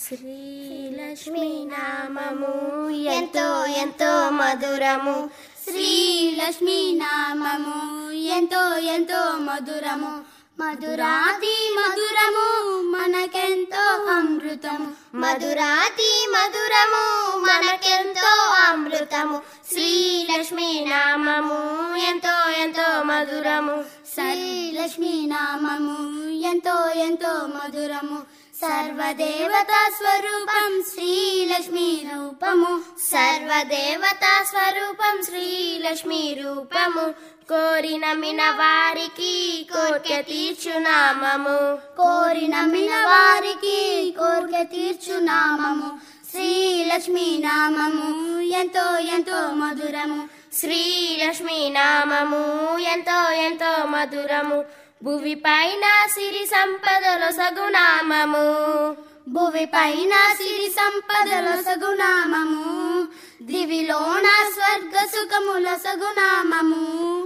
శ్రీలక్ష్మీ నామము ఎంతో ఎంతో మధురము. శ్రీలక్ష్మీ నామము ఎంతో ఎంతో మధురము. మధురాతి మధురము మనకెంతో అమృతము. మధురాతి మధురము మనకెంతో అమృతము. శ్రీలక్ష్మీ నామము ఎంతో ఎంతో మధురము. శ్రీలక్ష్మీ నామము ఎంతో ఎంతో మధురము. సర్వదేవతా స్వరూపం శ్రీలక్ష్మీ రూపము. సర్వదేవతా స్వరూపం శ్రీలక్ష్మీ రూపము. కోరి నమ్మిన వారికి కోర్కె తీర్చునామము. కోరి నమ్మిన వారికి కోర్కె తీర్చునామము. శ్రీలక్ష్మీ నామము ఎంతో ఎంతో మధురము. శ్రీలక్ష్మీ నామము ఎంతో ఎంతో మధురము. భువి పైన సిరి సంపదలో సగునామము. భువి పైన సిరి సంపదల సగునామము. దివిలోన స్వర్గ సుఖముల సగునామము.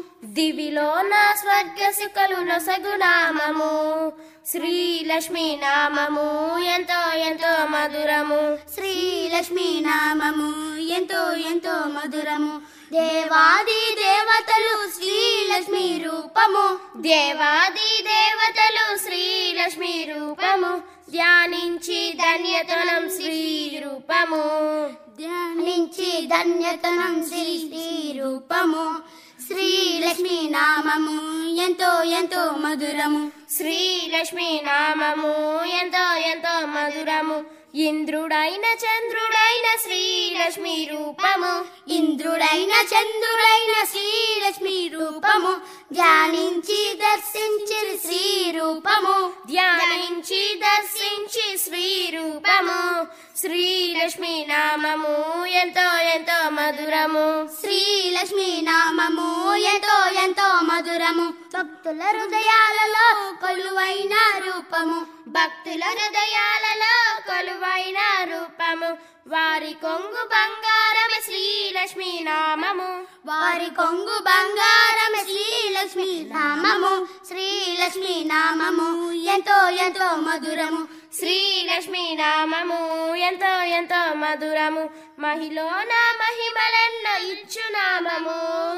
దివిలోన స్వర్గ సుఖముల సగునామము. శ్రీలక్ష్మీ నామము ఎంతో ఎంతో మధురము. శ్రీలక్ష్మీ నామము ఎంతో ఎంతో మధురము. దేవాది దేవతలు శ్రీలక్ష్మీ రూపము. దేవాది దేవతలు శ్రీలక్ష్మీ రూపము. ధ్యానించి ధన్యతనం శ్రీ రూపము. ధ్యానించి ధన్యతనం శ్రీ రూపము. శ్రీలక్ష్మీ నామము ఎంతో ఎంతో మధురము. శ్రీలక్ష్మీ నామము ఎంతో ఎంతో మధురము. ఇంద్రుడైన చంద్రుడైన శ్రీలక్ష్మీ రూపము. ఇంద్రుడైన చంద్రుడైన శ్రీలక్ష్మీ రూపము. ధ్యానించి దర్శించి శ్రీ రూపము. ధ్యానించి దర్శించి శ్రీ రూపము. శ్రీలక్ష్మీ నామము ఎంతో ఎంతో మధురము. శ్రీలక్ష్మీ నామము ఎంతో ఎంతో మధురము. భక్తుల హృదయాలలో కొలువైన రూపము. భక్తుల హృదయాలలో కొలువైన రూపము. వారి కొంగు బంగారమే శ్రీలక్ష్మీ నామము. వారి కొంగు బంగారమే శ్రీలక్ష్మీ నామము. శ్రీలక్ష్మీ నామము ఎంతో ఎంతో మధురము. శ్రీలక్ష్మీ నామము ఎంతో ఎంతో మధురము. మహిళన మహిమలెన్నో ఇచ్చునామము.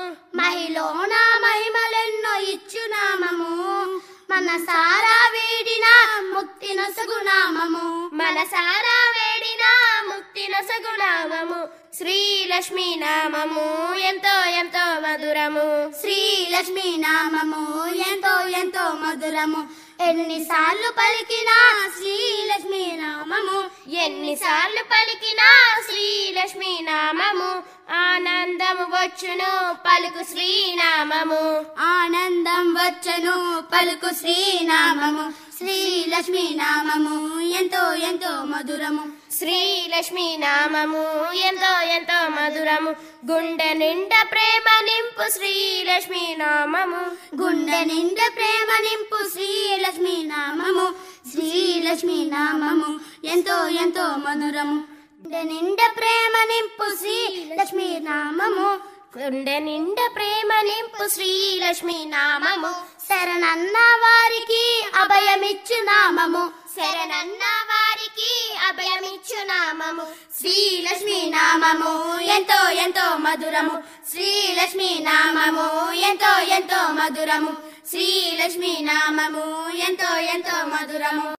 మహిళన మహిమలెన్నో ఇచ్చునామము. మనసారా వేడిన ముక్తి నొసగునామము. మనసారా వేడిన ముక్తి నొసగునామము. శ్రీలక్ష్మీ నామము ఎంతో ఎంతో మధురము. శ్రీలక్ష్మీ నామము ఎంతో ఎంతో మధురము. ఎన్నిసార్లు పలికినా శ్రీలక్ష్మీ నామము. ఎన్నిసార్లు పలికినా శ్రీలక్ష్మీ నామము. ఆనందము వచ్చును పలుకు శ్రీనామము. ఆనందం వచ్చును పలుకు శ్రీనామము. శ్రీలక్ష్మీ నామము ఎంతో ఎంతో మధురము. శ్రీలక్ష్మీ నామము ఎంతో ఎంతో మధురము. గుండె నిండా ప్రేమ నింపు శ్రీలక్ష్మీ నామము. గుండె నిండా ప్రేమ నింపు శ్రీలక్ష్మీ నామము. శ్రీలక్ష్మీ నామము ఎంతో ఎంతో మధురము. గుండె నిండా ప్రేమ నింపు శ్రీలక్ష్మీ నామము. గుండె నిండా ప్రేమ నింపు శ్రీలక్ష్మీ నామము. శరణన్న వారికి అభయమిచ్చు నామము. శరణన్న వారికి అభయమిచ్చు నామము. శ్రీలక్ష్మీ నామము ఎంతో ఎంతో మధురము. శ్రీలక్ష్మీ నామము ఎంతో ఎంతో మధురము. శ్రీలక్ష్మీ నామము ఎంతో ఎంతో మధురము.